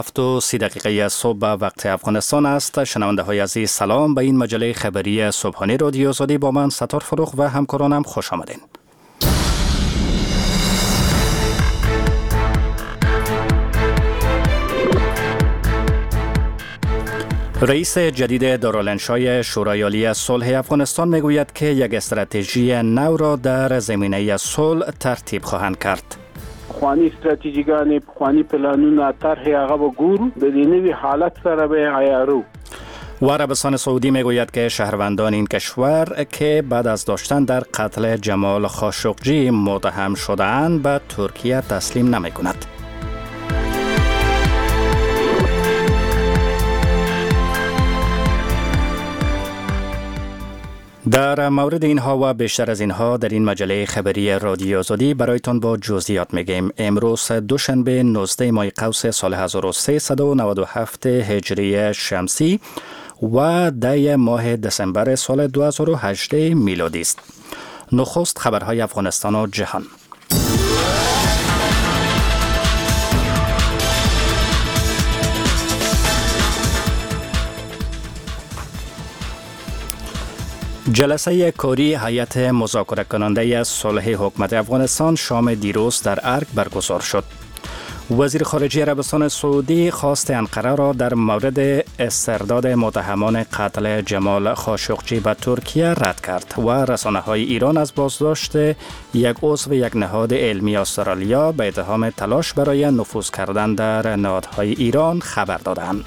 7:30 صبح به وقت افغانستان است. شنونده های عزیز سلام به این مجله خبری صبحانه رادیو آزادی با من ستار فروغ و همکارانم خوش آمدین. رئیس جدید دارالانشای شورای عالی صلح افغانستان میگوید که یک استراتژی نو را در زمینه صلح ترتیب خواهند کرد. خوانی استراتژیگان خوانی پلانونه طرح هغه به ګورو د دې نوي حالت سره به عیارو. و عربستان سعودی میگوید که شهروندان این کشور که بعد از داشتن در قتل جمال خاشقجی متهم شده‌اند به ترکیه تسلیم نمی‌کند. در مورد اینها و بیشتر از اینها در این مجله خبری رادیو آزادی برایتان با جزئیات میگیم. امروز دوشنبه 19 ماه قوس سال 1397 هجری شمسی و 10 ماه دسامبر سال 2018 میلادی است. نخست خبرهای افغانستان و جهان. جلسه کاری هیئت مذاکره کننده صلح حکومت افغانستان شام دیروز در ارگ برگزار شد. وزیر خارجه عربستان سعودی خواست انقره را در مورد استرداد متهمان قتل جمال خاشقجی به ترکیه رد کرد و رسانه‌های ایران از بازداشت یک عضو یک نهاد علمی استرالیا به اتهام تلاش برای نفوذ کردن در نهادهای ایران خبر دادند.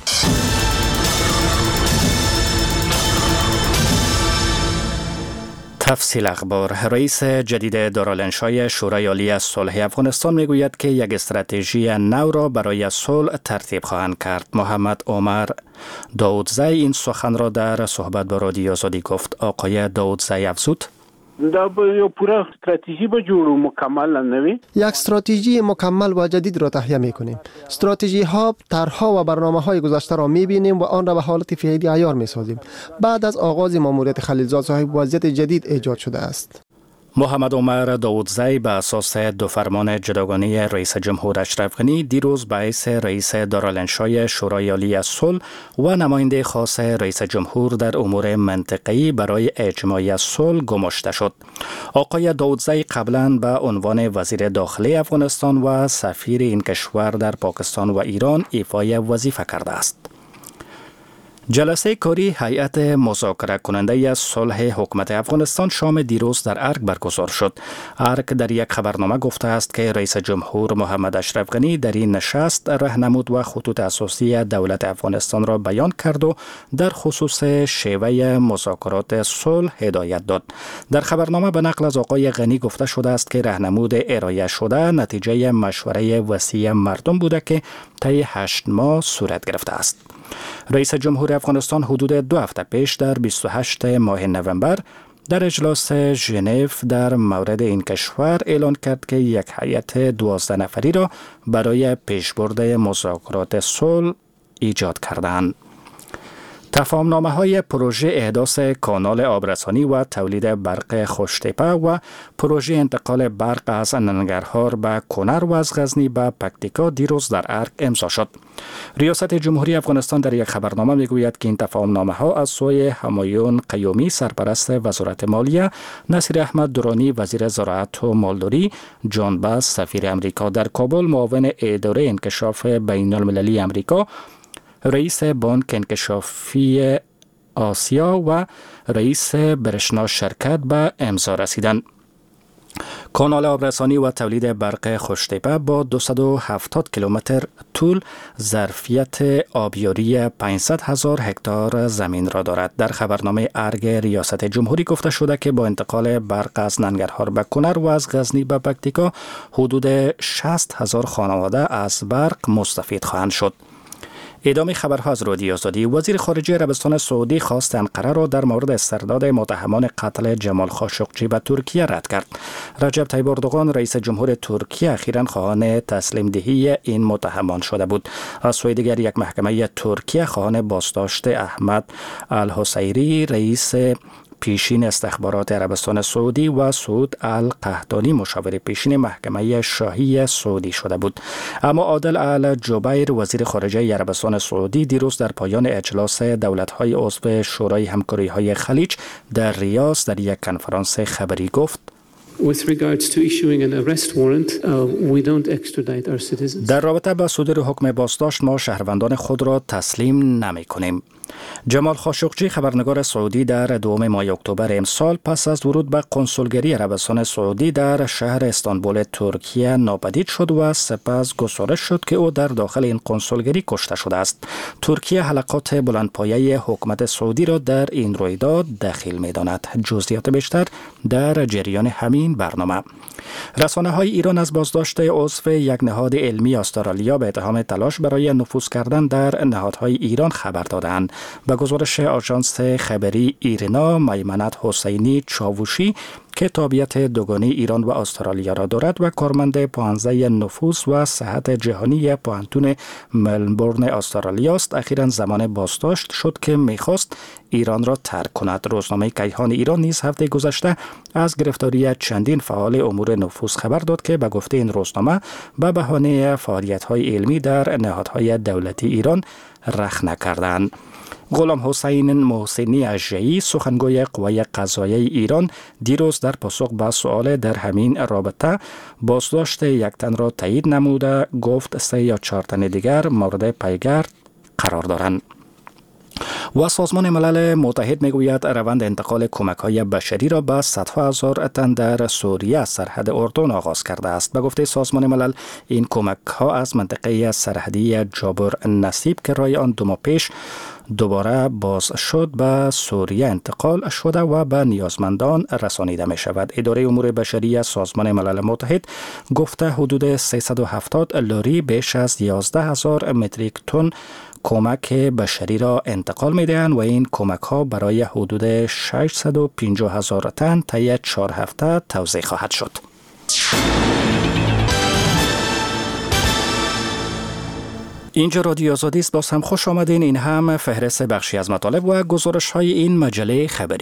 تفصیل اخبار. رئیس جدید دارالانشای شورای عالی صلح افغانستان میگوید که یک استراتژی نو را برای صلح ترتیب خواهند کرد. محمد عمر داودزی این سخن را در صحبت با رادیو آزادی گفت. آقای داودزی افزود: دا به یو پورا استراتژی به جوړو مکمل نوي. یک استراتژی مکمل و جدید را تهیه می‌کنیم. استراتژی ها، طرح‌ها و برنامه‌های گذشته را می‌بینیم و آن را به حالت فعلی عیار می‌سازیم. بعد از آغاز ماموریت خلیلزاد صاحب وضعیت جدید ایجاد شده است. محمد عمر داودزی به اساس دو فرمان جداگانه رئیس جمهور اشرف غنی دیروز به حیث رئیس دارالانشای شورای عالی صلح و نماینده خاص رئیس جمهور در امور منطقه‌ای برای اجماع صلح گماشته شد. آقای داودزی قبلا به عنوان وزیر داخلی افغانستان و سفیر این کشور در پاکستان و ایران ایفای وظیفه کرده است. جلسه کاری هیئت مذاکره کننده صلح حکومت افغانستان شام دیروز در ارگ برگزار شد. ارگ در یک خبرنامه گفته است که رئیس جمهور محمد اشرف غنی در این نشست راهنمود و خطوط اساسی دولت افغانستان را بیان کرد و در خصوص شیوه مذاکرات صلح هدایت داد. در خبرنامه به نقل از آقای غنی گفته شده است که راهنمود ارائه شده نتیجه مشوره وسیع مردم بوده که طی 8 ماه صورت گرفته است. رئیس جمهور افغانستان حدود 2 هفته پیش در 28 ماه نوامبر در اجلاس ژنو در مورد این کشور اعلان کرد که یک هیئت 12 نفری را برای پیشبرد مذاکرات صلح ایجاد کردند. تفاهم‌نامه‌های پروژه احداث کانال آبرسانی و تولید برق خوشتپه و پروژه انتقال برق از ننگرهار به کنر و از غزنی به پکتیکا دیروز در ارگ امضا شد. ریاست جمهوری افغانستان در یک خبرنامه میگوید که این تفاهم‌نامه‌ها از سوی همایون قیومی سرپرست وزارت مالیه، نصیر احمد درانی وزیر زراعت و مالداری، جان باس سفیر امریکا در کابل، معاون اداره انکشاف بین‌المللی امریکا، رئیس بانک انکشافی آسیا و رئیس برشنا شرکت به امضا رسیدند. کانال آبرسانی و تولید برق خوشتپه با 270 کیلومتر طول ظرفیت آبیاری 500,000 هکتار زمین را دارد. در خبرنامه ارگ ریاست جمهوری گفته شده که با انتقال برق از ننگرهار به کنر و از غزنی به پکتیکا حدود 60,000 خانواده از برق مستفید خواهند شد. ادامه خبرها از رادیو آزادی. وزیر خارجه عربستان سعودی خواست انقره را در مورد استرداد متهمان قتل جمال خاشقجی به ترکیه رد کرد. رجب طیب اردوغان رئیس جمهور ترکیه اخیراً خواهان تسلیم دهی این متهمان شده بود. از سوی دیگر یک محکمه ترکیه خواهان بازداشت احمد الحسیری رئیس پیشین استخبارات عربستان سعودی و سعود القحطانی مشاور پیشین محکمه شاهی سعودی شده بود. اما عادل الجبیر وزیر خارجه عربستان سعودی دیروز در پایان اجلاس دولت‌های عضو شورای همکاری‌های خلیج در ریاض در یک کنفرانس خبری گفت در رابطه با صدور حکم بازداشت ما شهروندان خود را تسلیم نمی‌کنیم. جمال خاشقجی خبرنگار سعودی در 2 ماه اکتبر امسال پس از ورود به کنسولگری عربستان سعودی در شهر استانبول ترکیه ناپدید شد و سپس گزارش شد که او در داخل این کنسولگری کشته شده است. ترکیه حلقات بلندپایه حکومت سعودی را در این رویداد دخیل می‌داند. جزئیات بیشتر در جریان همین برنامه. رسانه‌های ایران از بازداشت عضو یک نهاد علمی استرالیا به اتهام تلاش برای نفوذ کردن در نهادهای ایران خبر دادند. به گزارش آژانس خبری ایرنا، میمنت حسینی چاوشی که تابعیت دوگانه ایران و استرالیا را دارد و کارمند پوهنځی نفوذ و صحت جهانی پوهنتون ملبورن استرالیا است، اخیراً زمان بازداشت شد که می‌خواست ایران را ترک کند. روزنامه کیهان ایران نیز هفته گذشته از گرفتاری چندین فعال امور نفوذ خبر داد که به گفته این روزنامه به بهانه فعالیت‌های علمی در نهادهای دولتی ایران رخنه کردند. غلام حسین محسنی اژه‌ای سخنگوی قوای قضاییه ایران دیروز در پاسخ به سؤال در همین رابطه بازداشت یک تن را تایید نموده گفت 3 یا 4 تن دیگر مورد پیگرد قرار دارند. و سازمان ملل متحد میگوید روند انتقال کمک‌های بشری را به صدها هزار تن در سوریه سرحد اردن آغاز کرده است. به گفته سازمان ملل این کمک‌ها از منطقه سرحدی جابر نصیب که رای آن 2 ماه پیش دوباره باز شد به سوریه انتقال شده و به نیازمندان رسانیده می شود. اداره امور بشری سازمان ملل متحد گفته حدود 370 لاری بیش از 11,000 متریک تن کمک بشری را انتقال می دهند و این کمک ها برای حدود 650,000 تن طی 4 هفته توزیع خواهد شد. اینجا رادیو آزادی است. باز هم خوش آمدین. این هم فهرست بخشی از مطالب و گزارش های این مجله خبری.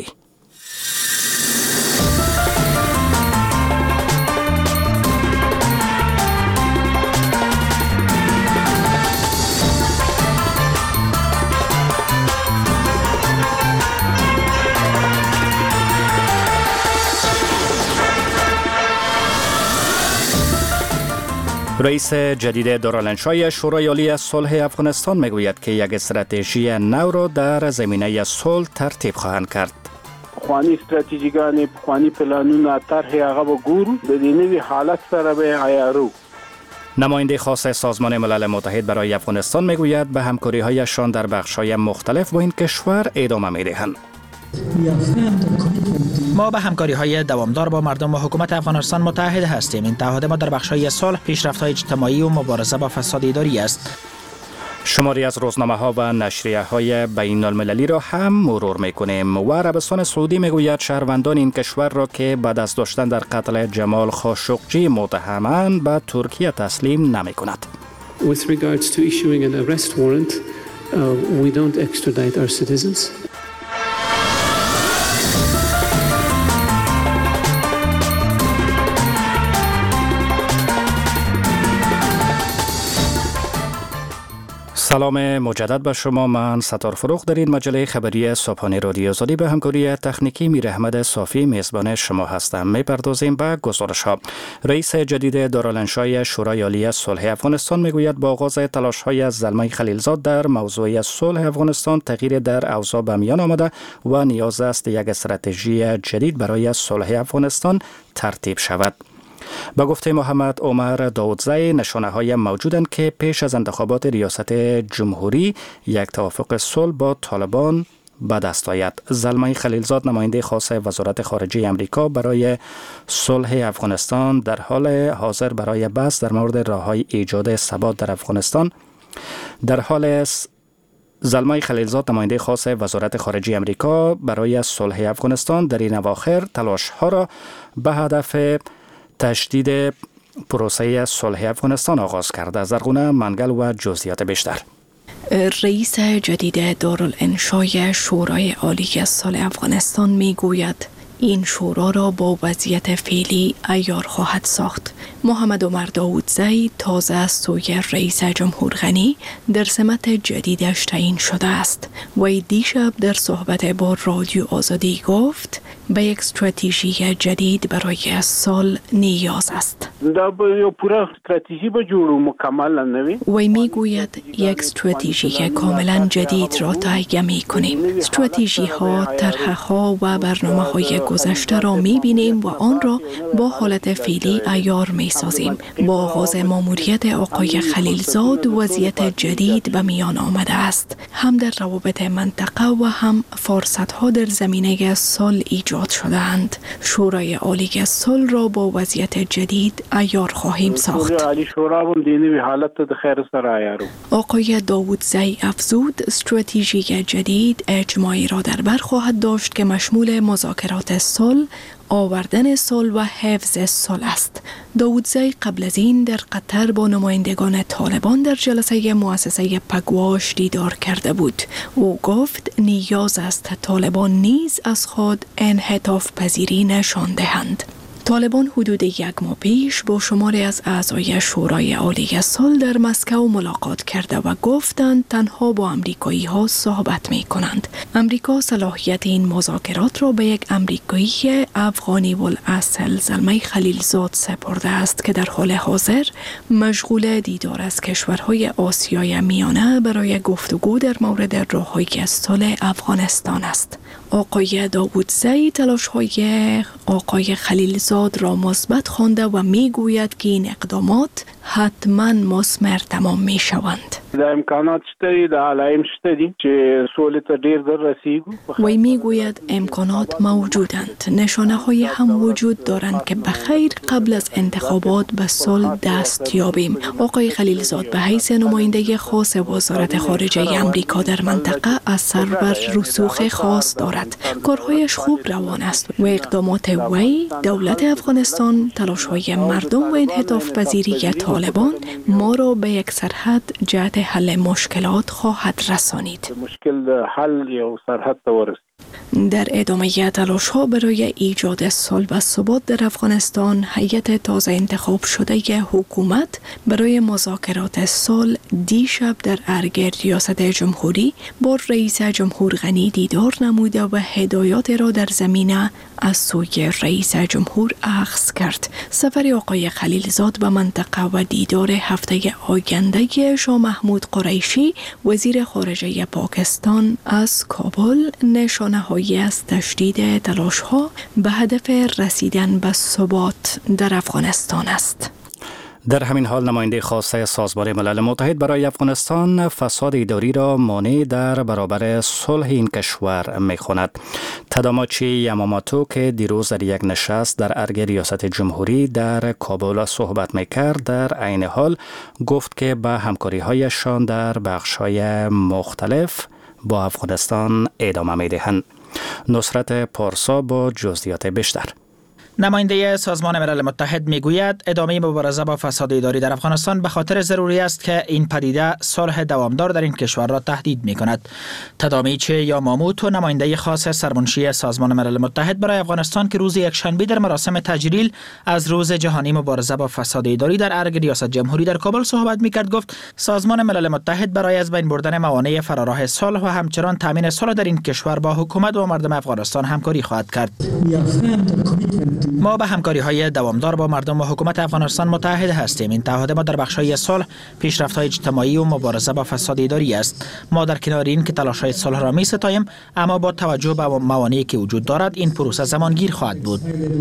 رئیس جدید دارالانشای شورای عالی صلح افغانستان میگوید که یک استراتژی نو را در زمینه صلح ترتیب خواهند کرد. خوانی استراتژیگان خوانی پلانونه طرح هغه به ګورو د دې نوي حالت سره به عیارو. نماینده خاص سازمان ملل متحد برای افغانستان میگوید به همکاری‌هایشان در بخش‌های مختلف با این کشور ادامه می‌دهند. ما به همکاری‌های دوامدار با مردم و حکومت افغانستان متحد هستیم. این تعهد ما در بخش‌های صلح، پیشرفت‌های اجتماعی و مبارزه با فساد اداری است. شماری از روزنامه‌ها و نشریه‌های بین‌المللی را هم مرور می‌کنیم. و عربستان سعودی میگوید شهروندان این کشور را که بعد از داشتن در قتل جمال خاشقجی متهمند به ترکیه تسلیم نمی‌کند. With regards to issuing an arrest warrant, we don't extradite our citizens. سلام مجدد به شما. من ستار فروخ در این مجله خبری صبحانه رادیو آزادی به همکاری تکنیکی میر احمد صافی میزبان شما هستم. میپردازیم به گزارش ها. رئیس جدید دارالانشای شورای عالی صلح افغانستان میگوید با آغاز تلاش های زلمه خلیلزاد در موضوع صلح افغانستان تغییر در اوضاع به میان آمده و نیاز است یک استراتژی جدید برای صلح افغانستان ترتیب شود. با گفته محمد عمر داودزی نشانه های موجودند که پیش از انتخابات ریاست جمهوری یک توافق صلح با طالبان به دست آید. زلمه خلیلزاد نماینده خاص وزارت خارجه امریکا برای صلح افغانستان در حال حاضر برای بحث در مورد راه‌های ایجاد ثبات در افغانستان زلمه خلیلزاد نماینده خاص وزارت خارجه امریکا برای صلح افغانستان در این اواخر تلاش ها را به هدف تشدید پروسه صلح افغانستان آغاز کرده. زرغونه منگل و جزئیات بیشتر. رئیس جدید دارالانشای شورای عالی صلح افغانستان میگوید این شورا را با وضعیت فعلی عیار خواهد ساخت. محمد عمر داودزی تازه از سوی رئیس جمهور غنی در سمت جدیدش تعیین شده است. وی دیشب در صحبت با رادیو آزادی گفت به یک استراتژی جدید برای صلح نیاز است. وی میگوید یک استراتژی کاملا جدید را تهیه می‌کنیم. استراتژی ها، طرح ها و برنامه‌های گذشته را می‌بینیم و آن را با حالت فعلی عیار می‌سازیم. با آغاز ماموریت آقای خلیلزاد وضعیت جدید به میان آمده است. هم در روابط منطقه و هم فرصت‌ها در زمینه صلح ایجاد شده‌اند. شورای عالی صلح را با وضعیت جدید عیار خواهیم ساخت. آقای داودزی افزود استراتژی جدید اجماعی را در بر خواهد داشت که مشمول مذاکرات صلح، آوردن صلح و حفظ صلح است. داودزی قبل از این در قطر با نمایندگان طالبان در جلسه مؤسسه پگواش دیدار کرده بود. او گفت نیاز است طالبان نیز از خود انعطاف پذیری نشان دهند. طالبان حدود 1 ماه پیش با شماری از اعضای شورای عالی صلح در مسکو ملاقات کرده و گفتند تنها با امریکایی ها صحبت می کنند. امریکا صلاحیت این مذاکرات را به یک امریکایی افغانی الاصل زلمه خلیلزاد سپرده است که در حال حاضر مشغول دیدار از کشورهای آسیای میانه برای گفتگو در مورد راه‌های صلح افغانستان است. آقای داودزی تلاش‌های آقای خلیلزاد را مثبت خوانده و میگوید که این اقدامات حتما مثمر تمام می شوند. وی میگوید امکانات موجودند. نشانه های هم وجود دارند که بخیر قبل از انتخابات به صلح دست یابیم. آقای خلیلزاد به حیث نماینده خاص وزارت خارجه امریکا در منطقه اثر و رسوخ خاص دارد. کارهایش خوب روان است و اقدامات وی دولت افغانستان، تلاش‌های مردم و انعطاف پذیری طالبان ما را به یک سرحد جهت حل مشکلات خواهد رسانید. در ادامه تلاش‌ها برای ایجاد صلح و ثبات در افغانستان، هیئت تازه انتخاب شده حکومت برای مذاکرات صلح دیشب در ارگ ریاست جمهوری با رئیس جمهور غنی دیدار نموده و هدایات را در زمینه از سوی رئیس جمهور اخذ کرد. سفر آقای خلیلزاد به منطقه و دیدار هفته آینده شاه محمود قریشی وزیر خارجه پاکستان از کابل نشانه‌هایی از تشدید تلاش‌ها به هدف رسیدن به ثبات در افغانستان است. در همین حال نماینده خاص سازمان ملل متحد برای افغانستان فساد اداری را مانع در برابر صلح این کشور می‌خواند. تاداماچی یاماماتو که دیروز در یک نشست در ارگ ریاست جمهوری در کابل صحبت می‌کرد، در عین حال گفت که به همکاری‌هایشان در بخش‌های مختلف با افغانستان ادامه می‌دهند. نصرت پارسا با جزئیات بیشتر. نماینده سازمان ملل متحد میگوید ادامه مبارزه با فساد اداری در افغانستان به خاطر ضروری است که این پدیده صلح دوامدار در این کشور را تهدید میکند. تادامیچی یاماموتو نماینده خاص سرمنشی سازمان ملل متحد برای افغانستان که روز یکشنبه در مراسم تجلیل از روز جهانی مبارزه با فساد اداری در ارگ ریاست جمهوری در کابل صحبت میکرد گفت سازمان ملل متحد برای از بین بردن موانع فراراه صلح و همچنان تامین صلح در این کشور با حکومت و مردم افغانستان همکاری خواهد کرد. ما به همکاری‌های دوامدار با مردم و حکومت افغانستان متحد هستیم. این تعهد ما در بخش‌های صلح، پیشرفت‌های اجتماعی و مبارزه با فساد اداری است. ما در کنار این که تلاش‌های صلح را می‌ستاییم، اما با توجه به موانعی که وجود دارد این پروسه زمانگیر خواهد بود.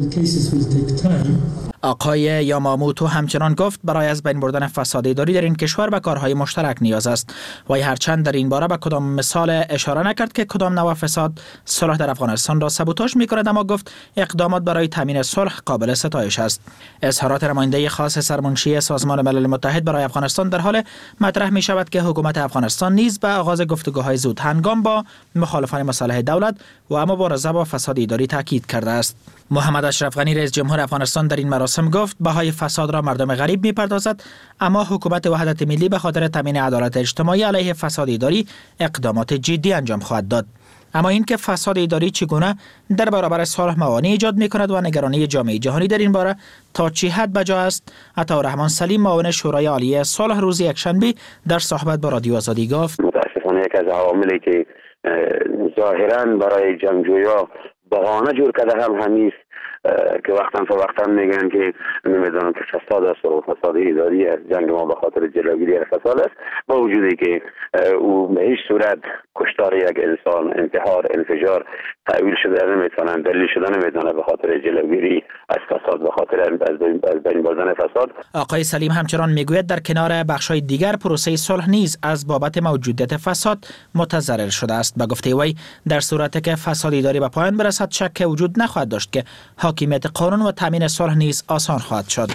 آقای یاماموتو همچنان گفت برای از بین بردن فساد اداری در این کشور به کارهای مشترک نیاز است. وی هرچند در این باره به کدام مثال اشاره نکرد که کدام نوع فساد صلح در افغانستان را سابوتاژ می‌کند، اما گفت اقدامات برای تامین صلح قابل ستایش است. اظهارات نماینده خاص سرمنشی سازمان ملل متحد برای افغانستان در حال مطرح می شود که حکومت افغانستان نیز به آغاز گفتگوهای زود هنگام با مخالفان مصالح دولت و مبارزه با فساد اداری تاکید کرده است. محمد اشرف غنی رئیس جمهور افغانستان در این مراسم قاسم گفت بهای فساد را مردم غریب می‌پردازد، اما حکومت وحدت ملی به خاطر تامین عدالت اجتماعی علیه فساد اداری اقدامات جدی انجام خواهد داد. اما اینکه فساد اداری چگونه در برابر صلح موانع ایجاد می‌کند و نگرانی جامعه جهانی در این باره تا چه حد بجا است، عطارحمان سلیم معاون شورای عالی صلح روز یکشنبه در صحبت با رادیو آزادی گفت متاسفانه یک از عواملی که ظاهراً برای جنگجویا بهانه جور کرده همین است که وقتا میگن که نمیدونم که فساد است و فساد اداری است، جنگ ما به خاطر جلوگیری از فساد است، با وجودی که او به هیچ صورت کشتار یک انسان، انتحار، انفجار تأویل شده نمیتونن، دلیل شده نمیتونه به خاطر جلوگیری از فساد، به خاطر از بین بردن فساد. آقای سلیم همچنان میگوید در کنار بخش‌های دیگر پروسه صلح نیز از بابت موجودیت فساد متضرر شده است. به گفته وی در صورتی که فساد اداری به پایان برسد شک وجود نخواهد داشت که حاکمیت قانون و تامین صلح نیز آسان خواهد شد.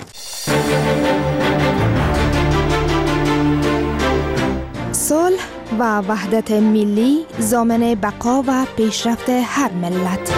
صلح و وحدت ملی ضامن بقا و پیشرفت هر ملت.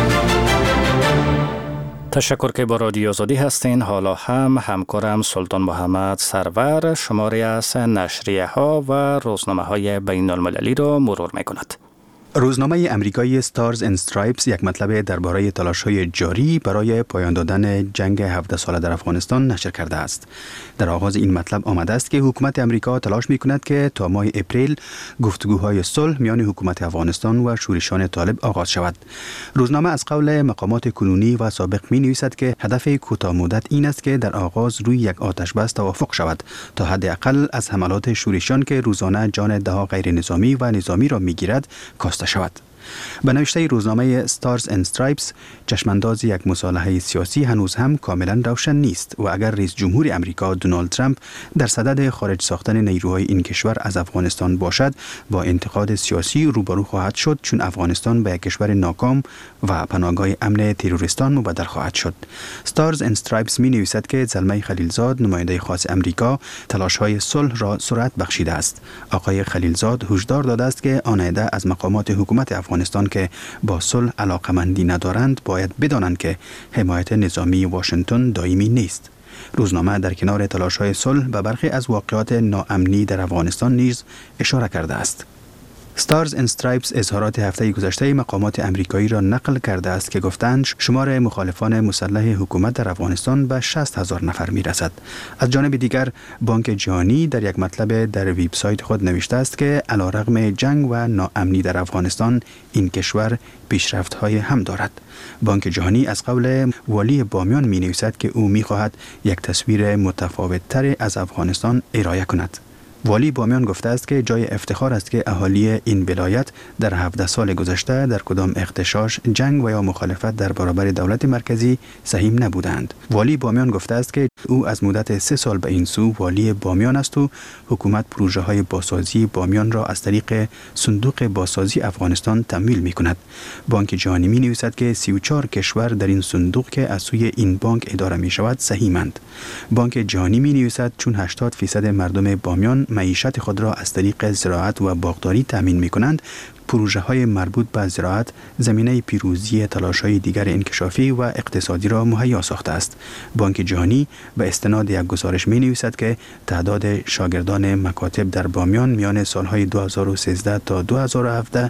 تشکر که با رادیو آزادی هستین. حالا هم همکارم سلطان محمد سرور شماری از نشریه ها و روزنامه های بین المللی را مرور می کند. روزنامه امریکایی ستارز اند استرایپس یک مطلب درباره تلاش‌های جاری برای پایان دادن جنگ 17 ساله در افغانستان نشر کرده است. در آغاز این مطلب آمده است که حکومت امریکا تلاش می‌کند که تا ماه اپریل گفتگوهای صلح میان حکومت افغانستان و شورشیان طالب آغاز شود. روزنامه از قول مقامات کنونی و سابق می‌نویسد که هدف کوتاه مدت این است که در آغاز روی یک آتش بس توافق شود تا حداقل از حملات شورشیان که روزانه جان ده‌ها غیر نظامی و نظامی را می‌گیرد کاسته شود. به نوشته روزنامه ستارز اند استرایپس، چشمانداز یک مصالحه سیاسی هنوز هم کاملا روشن نیست و اگر رئیس جمهور امریکا دونالد ترامپ در صدد خارج ساختن نیروهای این کشور از افغانستان باشد، با انتقاد سیاسی روبرو خواهد شد، چون افغانستان به یک کشور ناکام و پناهگاه امن تروریستان مبدل خواهد شد. ستارز اند استرایپس می نویسد که زلمه خلیلزاد، نماینده خاص امریکا، تلاش‌های صلح را سرعت بخشیده است. آقای خلیلزاد هشدار داده است که آن عده از مقامات حکومت افغانستان که با صلح علاقمندی ندارند باید بدانند که حمایت نظامی واشنگتن دائمی نیست. روزنامه در کنار تلاش‌های صلح به برخی از واقعات ناامنی در افغانستان نیز اشاره کرده است. ستارز اند استرایپس اظهارات هفته گذشته مقامات امریکایی را نقل کرده است که گفتند شمار مخالفان مسلح حکومت در افغانستان به 60,000 نفر می‌رسد. از جانب دیگر بانک جهانی در یک مطلب در وبسایت خود نوشته است که علیرغم جنگ و ناامنی در افغانستان این کشور پیشرفت‌های هم دارد. بانک جهانی از قول والی بامیان می‌نویسد که او می‌خواهد یک تصویر متفاوت‌تر از افغانستان ارائه کند. والی بامیان گفته است که جای افتخار است که اهالی این ولایت در 17 سال گذشته در کدام اغتشاش، جنگ و یا مخالفت در برابر دولت مرکزی سهیم نبودند. والی بامیان گفته است که او از مدت 3 سال به این سو والی بامیان است و حکومت پروژه های بازسازی بامیان را از طریق صندوق بازسازی افغانستان تمویل می کند. بانک جهانی می نویسد که 34 کشور در این صندوق که از سوی این بانک اداره می شود سهیمند. بانک جهانی می نویسد چون 80% مردم بامیان معیشت خود را از طریق زراعت و باغداری تامین می کنند، پروژه های مربوط به زراعت زمینه پیروزی تلاش های دیگر انکشافی و اقتصادی را مهیا ساخته است. بانک جهانی به استناد یک گزارش می نویسد که تعداد شاگردان مکاتب در بامیان میان سالهای 2013 تا 2017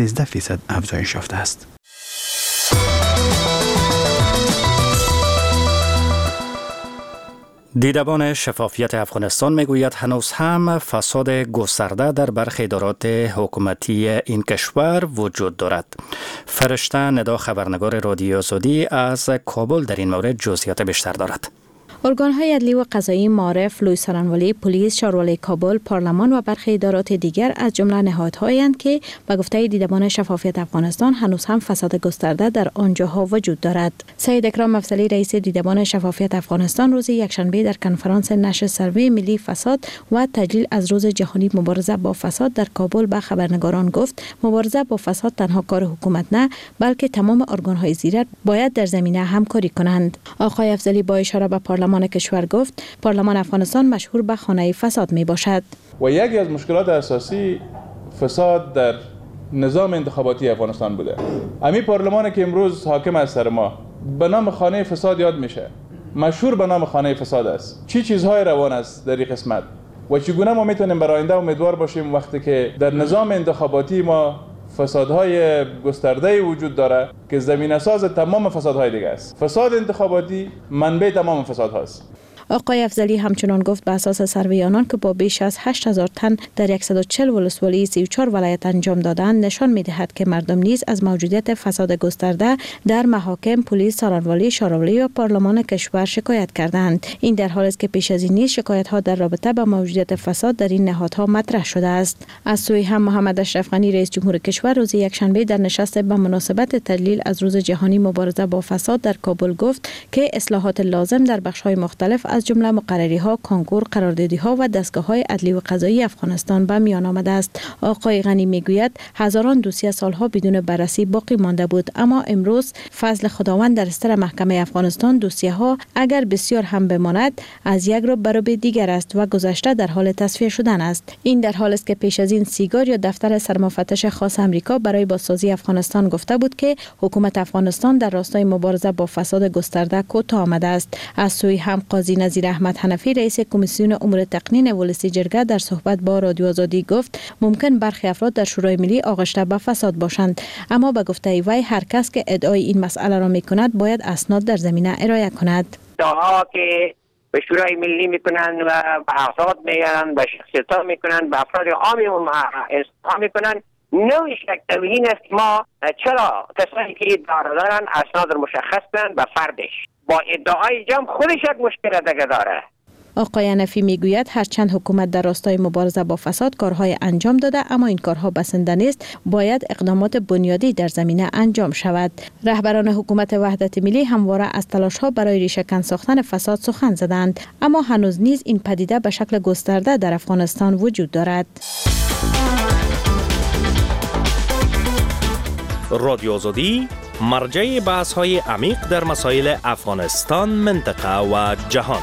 13% افزایش یافته است. دیدبان شفافیت افغانستان میگوید هنوز هم فساد گسترده در برخی ادارات حکومتی این کشور وجود دارد. فرشته ندا خبرنگار رادیو آزادی از کابل در این مورد جزئیات بیشتر دارد. ارگان‌های عدلی و قضایی معارف، لوی سرانوالی، پلیس، شاروالی کابل، پارلمان و برخی ادارات دیگر از جمله نهادهایند که به گفته دیدبان شفافیت افغانستان هنوز هم فساد گسترده در آنجاها وجود دارد. سید اکرام افضلی رئیس دیدبان شفافیت افغانستان روز یکشنبه در کنفرانس نشر سروی ملی فساد و تجلیل از روز جهانی مبارزه با فساد در کابل به خبرنگاران گفت مبارزه با فساد تنها کار حکومت نه، بلکه تمام ارگان‌های زیر باید در زمینه همکاری کنند. آقای افضلی با اشاره به پارلمان کشور گفت پارلمان افغانستان مشهور به خانه فساد می باشد و یکی از مشکلات اساسی فساد در نظام انتخاباتی افغانستان بوده. همین پارلمانی که امروز حاکم است سر ما به نام خانه فساد یاد میشه. مشهور به نام خانه فساد است. چی چیزهای روان است در این قسمت و چگونه ما میتونیم برای آینده امیدوار باشیم وقتی که در نظام انتخاباتی ما فسادهای گسترده وجود داره که زمینه ساز تمام فسادهای دیگه است. فساد انتخاباتی منبع تمام فسادهاست. آقای افضلی همچنان گفت به اساس سروی آنان که با بیش از 8000 تن در 140 ولسوالی 34 ولایت انجام دادند نشان می‌دهد که مردم نیز از موجودیت فساد گسترده در محاکم، پلیس، سالن‌والی، شوراولی و پارلمان کشور شکایت کردند. این در حالی است که پیش از این نیز شکایت‌ها در رابطه با موجودیت فساد در این نهادها مطرح شده است. از سوی هم محمد اشرف غنی رئیس جمهور کشور روز یکشنبه در نشست به مناسبت تدلیل از روز جهانی مبارزه با فساد در کابل گفت که اصلاحات لازم در بخش‌های مختلف از جمله مقرری‌ها، کنکور، قراردادی‌ها و دستگاه‌های عدلی و قضایی افغانستان به میان آمده است. آقای غنی میگوید هزاران دوسیه سالها بدون بررسی باقی مانده بود، اما امروز فضل خداوند در استر محکمه افغانستان دوسیه‌ها اگر بسیار هم بماند از یک رو برابر دیگر است و گذشته در حال تصفیه شدن است. این در حالی است که پیش از این سیگار یا دفتر سرمفتش خاص امریکا برای بازسازی افغانستان گفته بود که حکومت افغانستان در راستای مبارزه با فساد گسترده کوتاه آمده است. از سوی هم قاضی نظیر احمد حنفی رئیس کمیسیون امور تقنین ولسی جرگه در صحبت با رادیو آزادی گفت ممکن برخی افراد در شورای ملی آغشته به فساد باشند، اما به گفته وی هر کس که ادعای این مسئله را میکند باید اسناد در زمینه ارائه کند. ادعاها که به شورای ملی میکنند و به افراد میگن، به شخصیت‌ها میکنند، به افراد عامی و میکنند، نوعی شک توهین است. ما چرا کسانی که ادعا دارن اسناد را مشخص کنند به فردش، با ادعای جمع خودش یک مشکل دیگه داره. آقای حنفی میگوید هرچند حکومت در راستای مبارزه با فساد کارهای انجام داده، اما این کارها بسنده نیست، باید اقدامات بنیادی در زمینه انجام شود. رهبران حکومت وحدت ملی همواره از تلاش‌ها برای ریشه‌کن ساختن فساد سخن زدند، اما هنوز نیز این پدیده به شکل گسترده در افغانستان وجود دارد. رادیو آزادی مرجع بحث‌های عمیق در مسائل افغانستان، منطقه و جهان.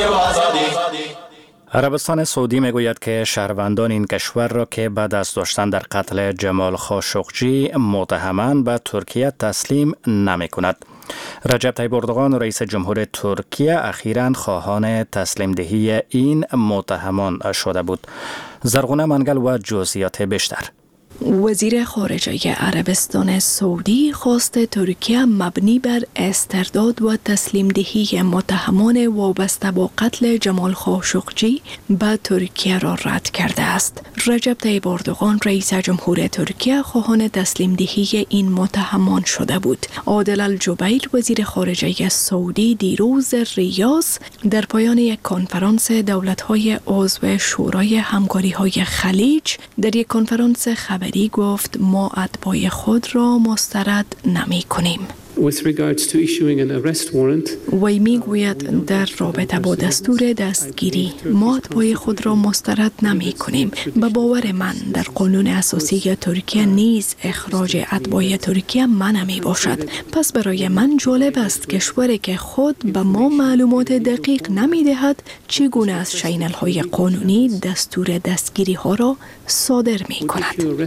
عربستان سعودی میگوید که شهروندان این کشور را که بعد از داشتن در قتل جمال خاشقجی متهمان به ترکیه تسلیم نمی کند. رجب طیب اردوغان رئیس جمهور ترکیه اخیراً خواهان تسلیم دهی این متهمان شده بود. زرغونه منگل و جزئیات بیشتر. وزیر خارجه عربستان سعودی خواست ترکیه مبنی بر استرداد و تسلیم دهی متهمان وابسته با قتل جمال خاشقجی به ترکیه را رد کرده است. رجب طیب اردوغان رئیس جمهور ترکیه خواهان تسلیم دهی این متهمان شده بود. عادل الجبیل وزیر خارجه سعودی دیروز ریاض در پایان یک کنفرانس دولت‌های عضو شورای همکاری‌های خلیج در یک کنفرانس خبری گفت ما اتباع خود را مسترد نمی کنیم. With regards to issuing an arrest warrant, وی میگوید در رابطه با دستور دستگیری ما اتباع خود را مسترد نمی کنیم. به باور من در قانون اساسی ترکیه نیز اخراج اتباع ترکیه منع می باشد. پس برای من جالب است کشوری که خود به ما معلومات دقیق نمی دهد چگونه از چینل های قانونی دستور دستگیری ها را صادر می کند.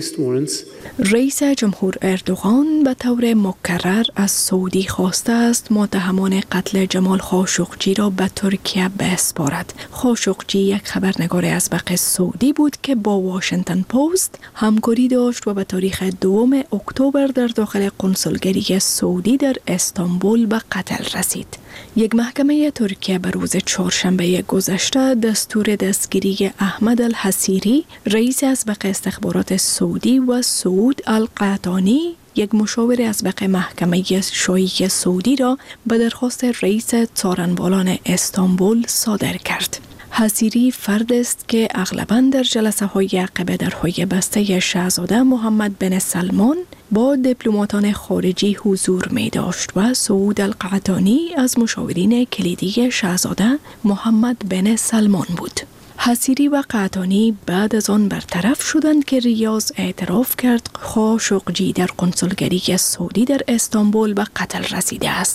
رئیس جمهور اردوغان به طور مکرر از سعودی خواسته است متهمان قتل جمال خاشقجی را به ترکیه بسپارد. خاشقجی یک خبرنگار ازبق سعودی بود که با واشنگتن پست همکاری داشت و به تاریخ 2 اکتبر در داخل قنصلگری سعودی در استانبول به قتل رسید. یک محکمه ترکیه به روز چهارشنبه گذشته دستور دستگیری احمد الحسیری رئیس ازبق استخبارات سعودی و سعود القعطانی یک مشاور ازبق محکمه شاهی سعودی را به درخواست رئیس څارنوالان استانبول صادر کرد. حسیری فرد است که اغلباً در جلسه های عقب درهای بسته شاهزاده محمد بن سلمان با دیپلماتان خارجی حضور می داشت و سعود القعطانی از مشاورین کلیدی شاهزاده محمد بن سلمان بود. حسیری و قعطانی بعد از آن برطرف شدند که ریاض اعتراف کرد خاشقجی در قنصلگری سعودی در استانبول به قتل رسیده است.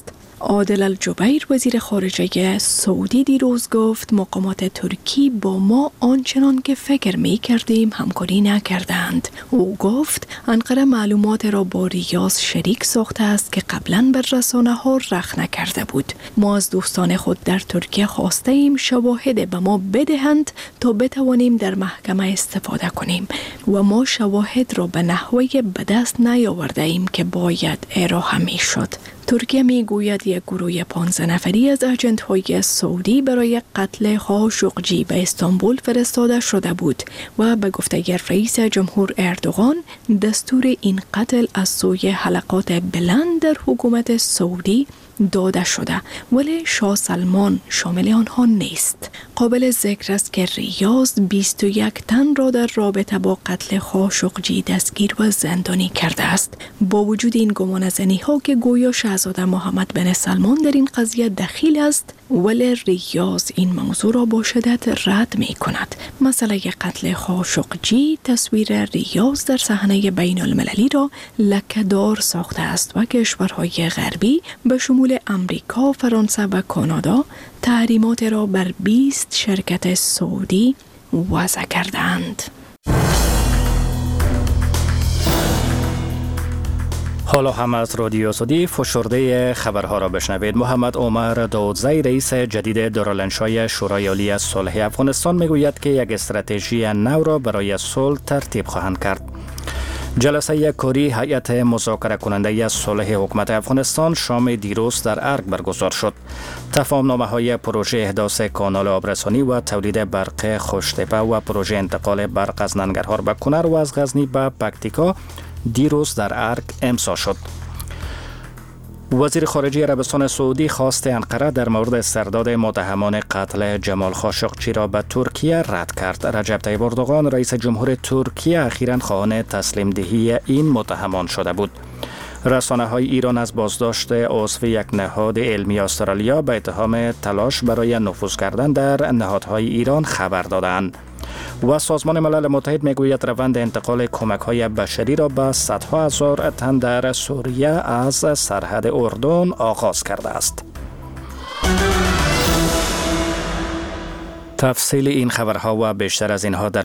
عادل الجبیر وزیر خارجه سعودی دیروز گفت مقامات ترکی با ما آنچنان که فکر می کردیم همکاری نکردند. او گفت انقره معلومات را با ریاض شریک ساخته است که قبلا بر رسانه‌ها رخ نکرده بود. ما از دوستان خود در ترکیه خواسته ایم شواهد به ما بدهند تا بتوانیم در محکمه استفاده کنیم و ما شواهد را به نحوی به دست نیاورده ایم که باید ارائه می شد. ترکیه می گوید یک گروه 15 نفری از اجنت های سعودی برای قتل خاشقجی به استانبول فرستاده شده بود و به گفته رئیس جمهور اردوغان دستور این قتل از سوی حلقات بلند در حکومت سعودی داده شده، ولی شاه سلمان شامل آنها نیست. قابل ذکر است که ریاض 21 تن را در رابطه با قتل خاشقجی دستگیر و زندانی کرده است. با وجود این گمانه‌زنی ها که گویا شاهزاده محمد بن سلمان در این قضیه دخیل است، ولی ریاض این موضوع را با شدت رد می کند. مسئله قتل خاشقجی تصویر ریاض در صحنه بین المللی را لکه‌دار ساخته است و کشورهای غربی به شمول امریکا، فرانسه و کانادا تحریمات را بر 20 شرکت سعودی وضع کردند. حالا هم از رادیو سعودی فشرده خبرها را بشنوید. محمد عمر داودزی رئیس جدید دارالانشای شورای عالی صلح افغانستان میگوید که یک استراتژی نو را برای صلح ترتیب خواهند کرد. جلسه کاری هیئت مذاکره کننده صلح حکومت افغانستان شام دیروز در ارگ برگزار شد. تفاهمنامه های پروژه احداث کانال آبرسانی و تولید برق خوشتپه و پروژه انتقال برق از ننگرهار به کنر و از غزنی به پکتیکا دیروز در ارگ امضا شد. وزیر خارجه عربستان سعودی خواست انقره در مورد استرداد متهمان قتل جمال خاشقجی را به ترکیه رد کرد. رجب طیب اردوغان رئیس جمهور ترکیه اخیراً خواهان تسلیم دهی این متهمان شده بود. رسانه‌های ایران از بازداشت عضو یک نهاد علمی استرالیا به اتهام تلاش برای نفوذ کردن در نهادهای ایران خبر دادند. و سازمان ملل متحد میگوید روند انتقال کمک‌های بشری را به صدها هزار تن در سوریه از سرحد اردن آغاز کرده است. تفصیل این خبرها و بیشتر از اینها در